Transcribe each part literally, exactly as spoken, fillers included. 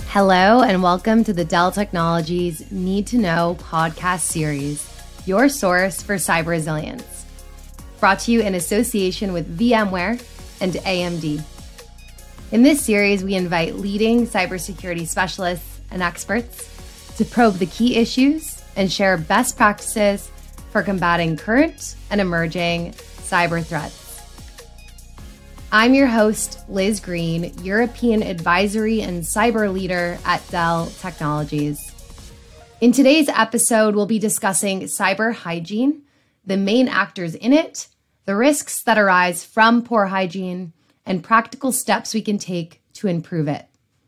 Hello and welcome to the Dell Technologies Need to Know podcast series, your source for cyber resilience. Brought to you in association with VMware and A M D. In this series, we invite leading cybersecurity specialists and experts to probe the key issues and share best practices for combating current and emerging cyber threats. I'm your host, Liz Green, European Advisory and Cyber Leader at Dell Technologies. In today's episode, we'll be discussing cyber hygiene, the main actors in it, the risks that arise from poor hygiene, and practical steps we can take to improve it.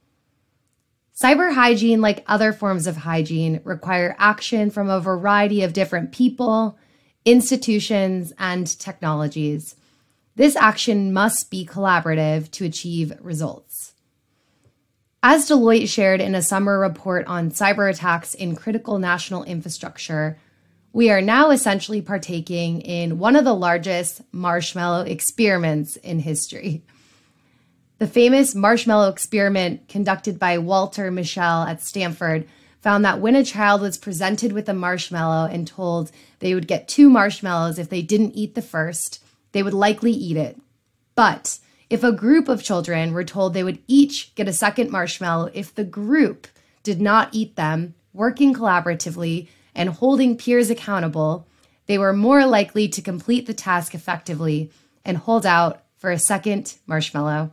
Cyber hygiene, like other forms of hygiene, require action from a variety of different people, institutions, and technologies. This action must be collaborative to achieve results. As Deloitte shared in a summer report on cyber attacks in critical national infrastructure, we are now essentially partaking in one of the largest marshmallow experiments in history. The famous marshmallow experiment conducted by Walter Mischel at Stanford found that when a child was presented with a marshmallow and told they would get two marshmallows if they didn't eat the first, they would likely eat it. But if a group of children were told they would each get a second marshmallow if the group did not eat them, working collaboratively and holding peers accountable, they were more likely to complete the task effectively and hold out for a second marshmallow.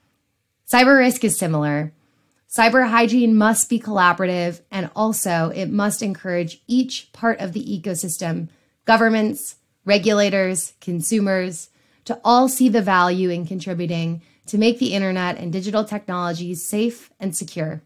Cyber risk is similar. Cyber hygiene must be collaborative, and also it must encourage each part of the ecosystem, governments, regulators, consumers, to all see the value in contributing to make the internet and digital technologies safe and secure.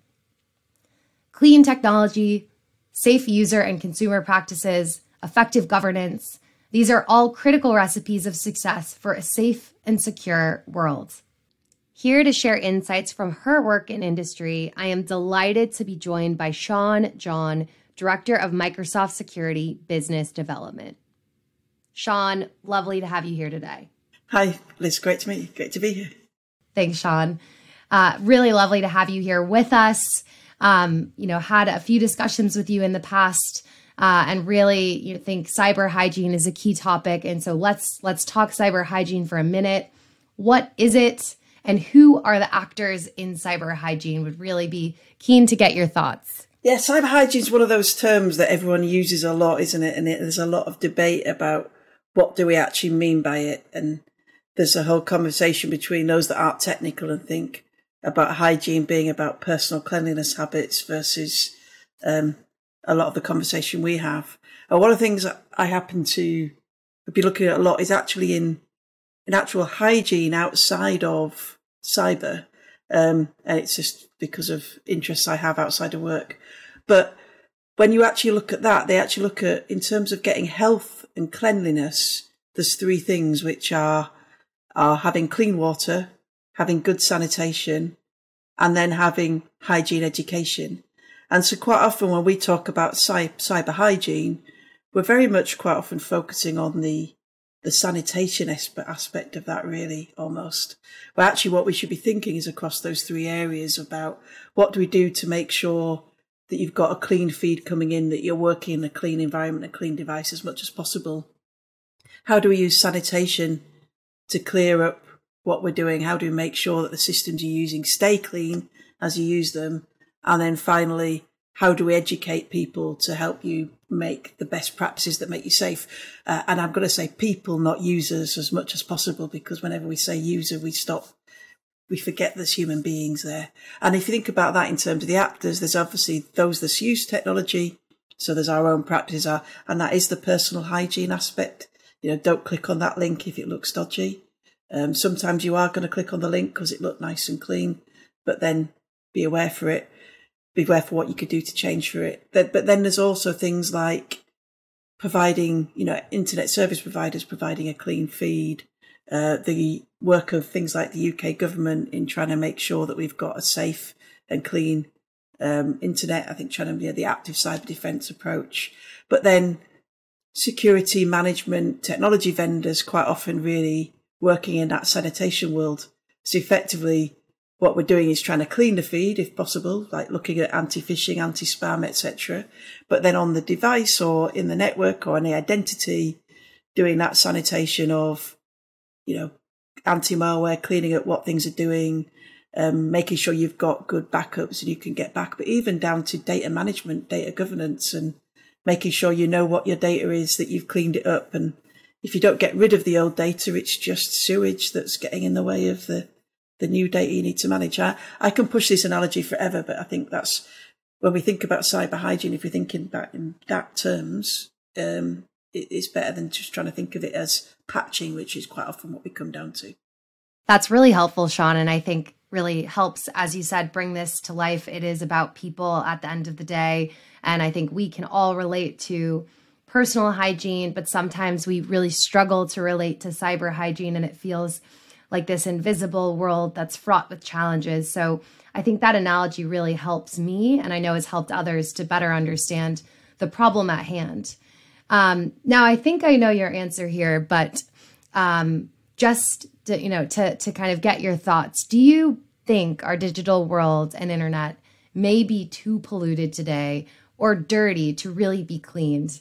Clean technology, safe user and consumer practices, effective governance, these are all critical recipes of success for a safe and secure world. Here to share insights from her work in industry, I am delighted to be joined by Sean John, Director of Microsoft Security Business Development. Sean, lovely to have you here today. Hi, Liz. Great to meet you. Great to be here. Thanks, Sean. Uh, really lovely to have you here with us. Um, you know, had a few discussions with you in the past, uh, and really, you know, think cyber hygiene is a key topic. And so let's let's talk cyber hygiene for a minute. What is it, and who are the actors in cyber hygiene? Would really be keen to get your thoughts. Yeah, cyber hygiene is one of those terms that everyone uses a lot, isn't it? And it, there's a lot of debate about what do we actually mean by it. And there's a whole conversation between those that aren't technical and think about hygiene being about personal cleanliness habits versus um, a lot of the conversation we have. And one of the things that I happen to be looking at a lot is actually in, in actual hygiene outside of cyber. Um, and it's just because of interests I have outside of work. But when you actually look at that, they actually look at, in terms of getting health and cleanliness, there's three things, which are, are having clean water, having good sanitation, and then having hygiene education. And so quite often when we talk about cy- cyber hygiene, we're very much quite often focusing on the the sanitation aspect of that, really, almost. But actually what we should be thinking is across those three areas about what do we do to make sure that you've got a clean feed coming in, that you're working in a clean environment, a clean device as much as possible. How do we use sanitation to clear up what we're doing? How do we make sure that the systems you're using stay clean as you use them? And then finally, how do we educate people to help you make the best practices that make you safe? Uh, and I'm going to say people, not users, as much as possible, because whenever we say user, we stop, we forget there's human beings there. And if you think about that in terms of the actors, there's obviously those that use technology. So there's our own practices, are, and that is the personal hygiene aspect. You know, don't click on that link if it looks dodgy. Um, sometimes you are going to click on the link because it looked nice and clean, but then be aware for it. Be aware for what you could do to change for it. But then there's also things like providing, you know, internet service providers providing a clean feed, uh, the work of things like the U K government in trying to make sure that we've got a safe and clean um, internet. I think trying to be yeah, the active cyber defence approach. But then security management technology vendors quite often really working in that sanitation world. So effectively, what we're doing is trying to clean the feed if possible, like looking at anti-phishing, anti-spam, et cetera. But then on the device or in the network or in the identity, doing that sanitation of, you know, anti-malware, cleaning up what things are doing, um, making sure you've got good backups and you can get back, but even down to data management, data governance, and making sure you know what your data is, that you've cleaned it up. And if you don't get rid of the old data, it's just sewage that's getting in the way of the, the new data you need to manage. I, I can push this analogy forever, but I think that's when we think about cyber hygiene, if we're thinking about in that terms, um, it, it's better than just trying to think of it as patching, which is quite often what we come down to. That's really helpful, Sean. And I think really helps, as you said, bring this to life. It is about people at the end of the day. And I think we can all relate to personal hygiene, but sometimes we really struggle to relate to cyber hygiene, and it feels like this invisible world that's fraught with challenges. So I think that analogy really helps me, and I know has helped others to better understand the problem at hand. Um, now, I think I know your answer here, but um, just to, you know, to to kind of get your thoughts, do you think our digital world and internet may be too polluted today or dirty to really be cleaned?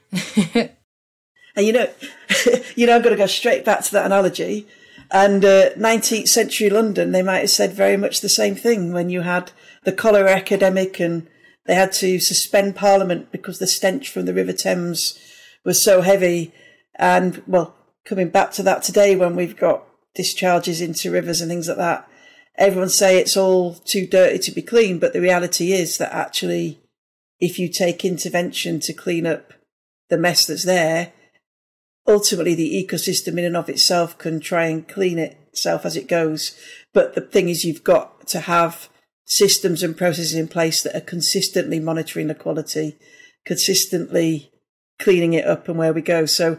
And you know, you know, I'm going to go straight back to that analogy. And uh, nineteenth century London, they might have said very much the same thing when you had the cholera epidemic and they had to suspend Parliament because the stench from the River Thames was so heavy. And, well, coming back to that today when we've got discharges into rivers and things like that, everyone say it's all too dirty to be clean. But the reality is that actually, if you take intervention to clean up the mess that's there, ultimately the ecosystem in and of itself can try and clean itself as it goes. But the thing is, you've got to have systems and processes in place that are consistently monitoring the quality, consistently cleaning it up and where we go. So,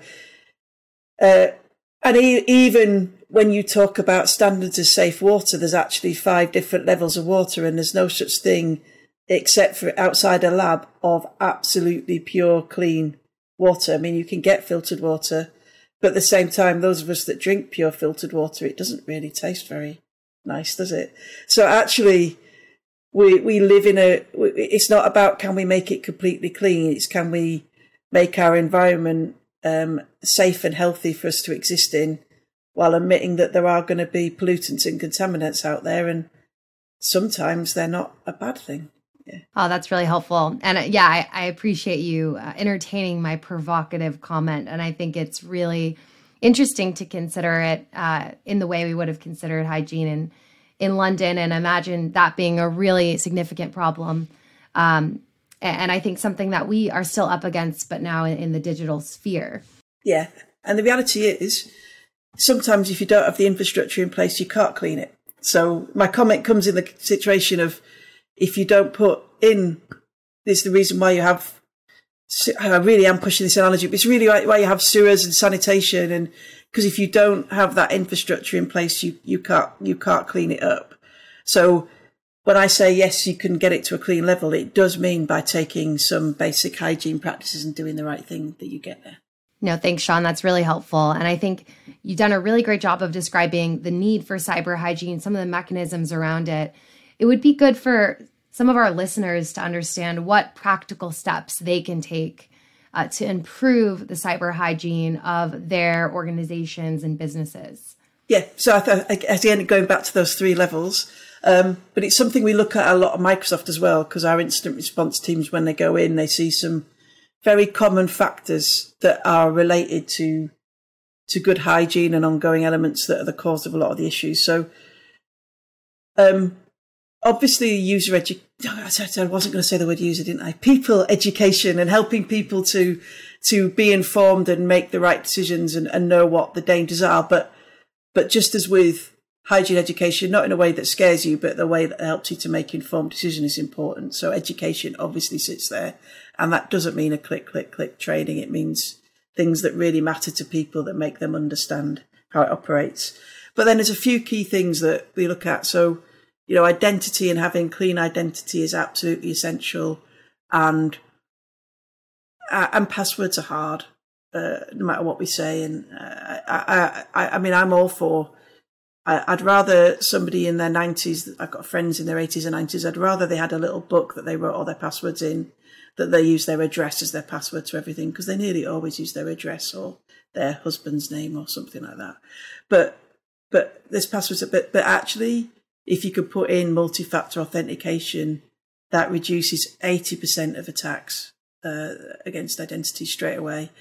uh, and e- even when you talk about standards of safe water, there's actually five different levels of water, and there's no such thing except for outside a lab of absolutely pure, clean water. I mean, you can get filtered water, but at the same time, those of us that drink pure filtered water, it doesn't really taste very nice, does it? So actually, we we live in a, it's not about can we make it completely clean, it's can we make our environment um, safe and healthy for us to exist in, while admitting that there are going to be pollutants and contaminants out there, and sometimes they're not a bad thing. Yeah. Oh, that's really helpful. And uh, yeah, I, I appreciate you uh, entertaining my provocative comment. And I think it's really interesting to consider it uh, in the way we would have considered hygiene in, in London, and imagine that being a really significant problem. Um, and I think something that we are still up against, but now in, in the digital sphere. Yeah. And the reality is, sometimes if you don't have the infrastructure in place, you can't clean it. So my comment comes in the situation of, if you don't put in, this is the reason why you have, I really am pushing this analogy, but it's really why you have sewers and sanitation. And because if you don't have that infrastructure in place, you, you can't, you can't clean it up. So when I say, yes, you can get it to a clean level, it does mean by taking some basic hygiene practices and doing the right thing that you get there. No, thanks, Sean. That's really helpful. And I think you've done a really great job of describing the need for cyber hygiene, some of the mechanisms around it. It would be good for some of our listeners to understand what practical steps they can take uh, to improve the cyber hygiene of their organizations and businesses. Yeah, so I th- again, going back to those three levels, um, but it's something we look at a lot of Microsoft as well, because our incident response teams, when they go in, they see some very common factors that are related to to good hygiene and ongoing elements that are the cause of a lot of the issues. So, um, obviously, user education, I wasn't going to say the word user, didn't I? People education and helping people to to be informed and make the right decisions and, and know what the dangers are. But but just as with hygiene education, not in a way that scares you, but the way that helps you to make informed decisions is important. So education obviously sits there. And that doesn't mean a click, click, click training. It means things that really matter to people, that make them understand how it operates. But then there's a few key things that we look at. So, you know, identity and having clean identity is absolutely essential. And uh, and passwords are hard, uh, no matter what we say. And uh, I, I, I mean, I'm all for I, I'd rather somebody in their nineties, I've got friends in their eighties and nineties, I'd rather they had a little book that they wrote all their passwords in, that they use their address as their password to everything, because they nearly always use their address or their husband's name or something like that. But but this password's a bit, but actually, if you could put in multi-factor authentication, that reduces eighty percent of attacks uh, against identity straight away.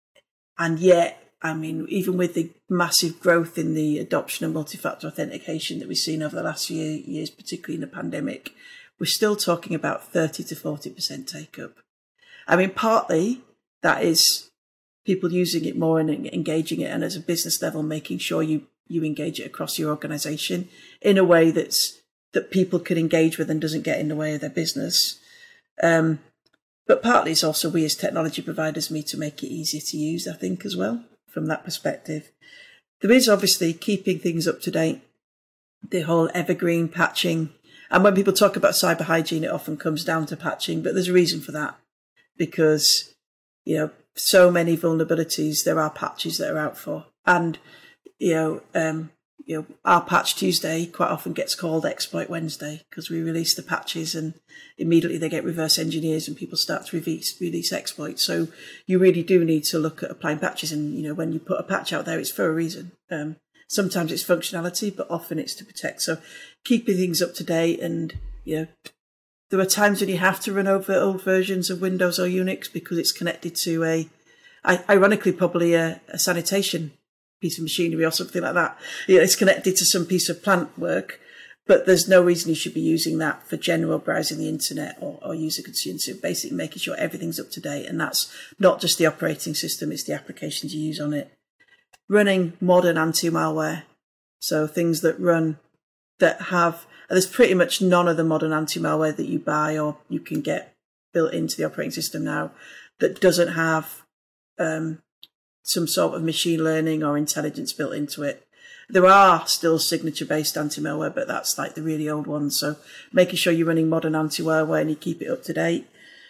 And yet, I mean, even with the massive growth in the adoption of multi-factor authentication that we've seen over the last few years, particularly in the pandemic, we're still talking about thirty to forty percent take-up. I mean, partly that is people using it more and engaging it, and as a business level, making sure you, you engage it across your organisation in a way that's that people can engage with and doesn't get in the way of their business. Um, but partly it's also we as technology providers need to make it easier to use, I think, as well, from that perspective. There is obviously keeping things up to date, the whole evergreen patching. And when people talk about cyber hygiene, it often comes down to patching, but there's a reason for that, because, you know, so many vulnerabilities, there are patches that are out for. And, you know, um, you know, our Patch Tuesday quite often gets called Exploit Wednesday, because we release the patches and immediately they get reverse engineers and people start to release, release exploits. So you really do need to look at applying patches. And, you know, when you put a patch out there, it's for a reason. Um, sometimes it's functionality, but often it's to protect. So keeping things up to date, and, you know, there are times when you have to run over old versions of Windows or Unix because it's connected to a, ironically, probably a, a sanitation piece of machinery or something like that. You know, it's connected to some piece of plant work, but there's no reason you should be using that for general browsing the internet or, or user consumption. So basically making sure everything's up to date. And that's not just the operating system, it's the applications you use on it. Running modern anti-malware. So things that run, that have, there's pretty much none of the modern anti-malware that you buy or you can get built into the operating system now that doesn't have um, some sort of machine learning or intelligence built into it. There are still signature-based anti-malware, but that's like the really old ones. So making sure you're running modern anti-malware and you keep it up to date.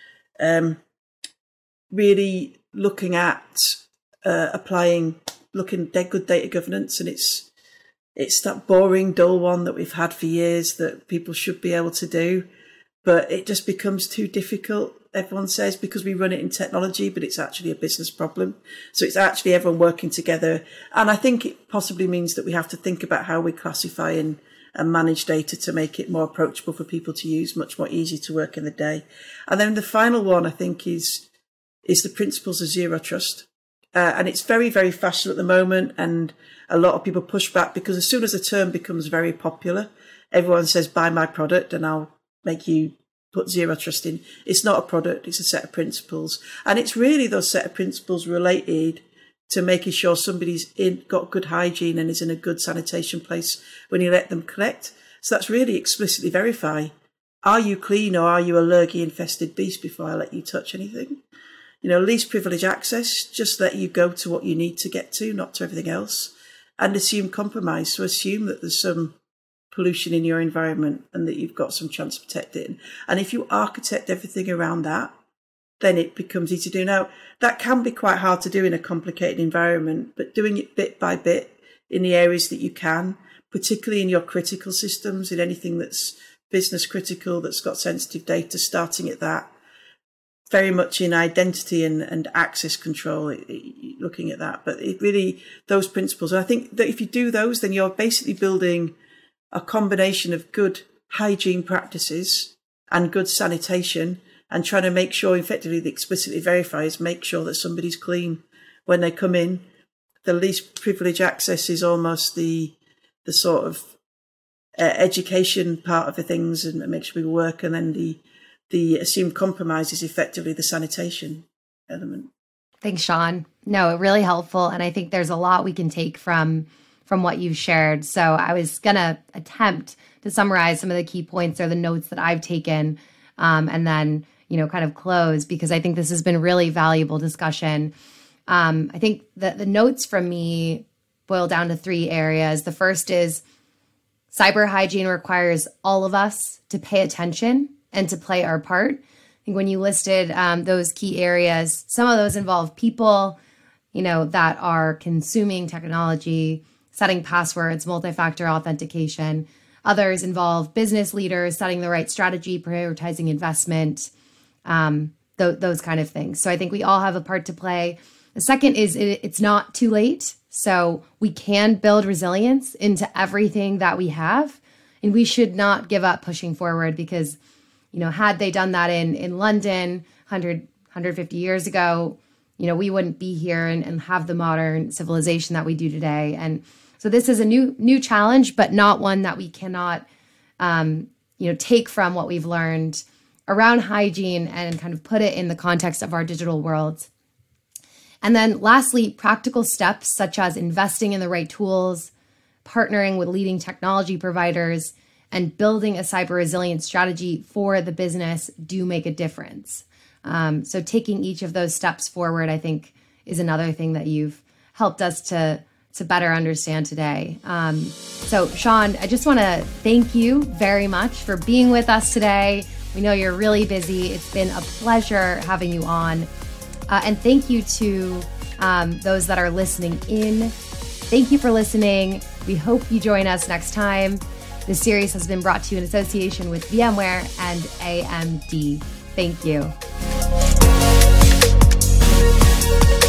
Um, really looking at uh, applying, looking at good data governance, and it's it's that boring, dull one that we've had for years that people should be able to do, but it just becomes too difficult. Everyone says because we run it in technology, but it's actually a business problem. So it's actually everyone working together. And I think it possibly means that we have to think about how we classify and, and manage data to make it more approachable for people to use, much more easy to work in the day. And then the final one, I think, is, is the principles of zero trust. Uh, and it's very, very fashion at the moment. And a lot of people push back because as soon as the term becomes very popular, everyone says, buy my product and I'll make you put zero trust in. It's not a product, it's a set of principles. And it's really those set of principles related to making sure somebody's in, got good hygiene and is in a good sanitation place when you let them collect. So that's really explicitly verify, are you clean or are you a lurgy infested beast before I let you touch anything? You know, least privilege access, just let you go to what you need to get to, not to everything else. And assume compromise. So assume that there's some pollution in your environment and that you've got some chance to protect it. And if you architect everything around that, then it becomes easy to do. Now, that can be quite hard to do in a complicated environment, but doing it bit by bit in the areas that you can, particularly in your critical systems, in anything that's business critical, that's got sensitive data, starting at that, very much in identity and, and access control, it, it, looking at that. But it really, those principles, and I think that if you do those, then you're basically building a combination of good hygiene practices and good sanitation, and trying to make sure effectively the explicitly verifies, make sure that somebody's clean when they come in. The least privilege access is almost the the sort of uh, education part of the things and make sure we work, and then the the assumed compromise is effectively the sanitation element. Thanks, Sean. No, really helpful. And I think there's a lot we can take from from what you've shared. So I was going to attempt to summarize some of the key points or the notes that I've taken, um, and then, you know, kind of close, because I think this has been really valuable discussion. Um, I think that the notes from me boil down to three areas. The first is cyber hygiene requires all of us to pay attention and to play our part. I think when you listed um, those key areas, some of those involve people, you know, that are consuming technology. setting passwords, multi-factor authentication. Others involve business leaders setting the right strategy, prioritizing investment, um, th- those kind of things. So I think we all have a part to play. The second is it, it's not too late. So we can build resilience into everything that we have, and we should not give up pushing forward because, you know, had they done that in, in London one hundred, one hundred fifty years ago, you know, we wouldn't be here and, and have the modern civilization that we do today. And so this is a new new challenge, but not one that we cannot, um, you know, take from what we've learned around hygiene and kind of put it in the context of our digital world. And then lastly, practical steps such as investing in the right tools, partnering with leading technology providers, and building a cyber resilience strategy for the business do make a difference. Um, so taking each of those steps forward, I think, is another thing that you've helped us to to better understand today. Um, so Sean, I just want to thank you very much for being with us today. We know you're really busy. It's been a pleasure having you on. Uh, and thank you to um, those that are listening in. Thank you for listening. We hope you join us next time. This series has been brought to you in association with VMware and A M D. Thank you.